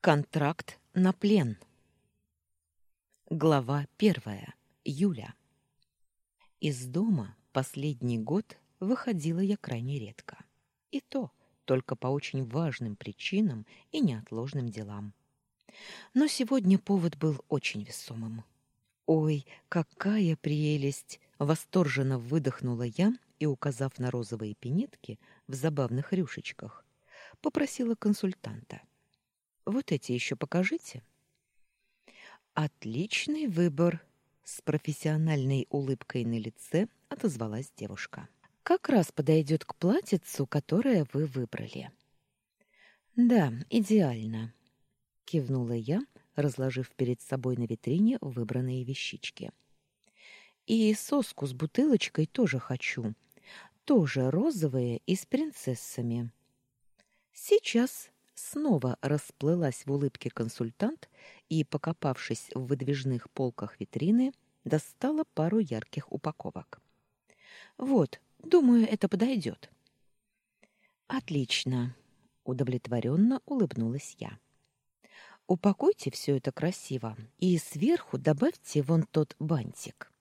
Контракт на плен. Глава 1. Юля. Из дома последний год выходила я крайне редко. И то только по очень важным причинам и неотложным делам. Но сегодня повод был очень весомым. «Ой, какая прелесть!» — восторженно выдохнула я и, указав на розовые пинетки в забавных рюшечках, попросила консультанта. «Вот эти еще покажите». «Отличный выбор!» — с профессиональной улыбкой на лице отозвалась девушка. «Как раз подойдет к платьицу, которое вы выбрали». «Да, идеально», — кивнула я, разложив перед собой на витрине выбранные вещички. «И соску с бутылочкой тоже хочу. Тоже розовые и с принцессами». «Сейчас». Снова расплылась в улыбке консультант и, покопавшись в выдвижных полках витрины, достала пару ярких упаковок. «Вот, думаю, это подойдет». «Отлично», — удовлетворенно улыбнулась я. «Упакуйте все это красиво и сверху добавьте вон тот бантик».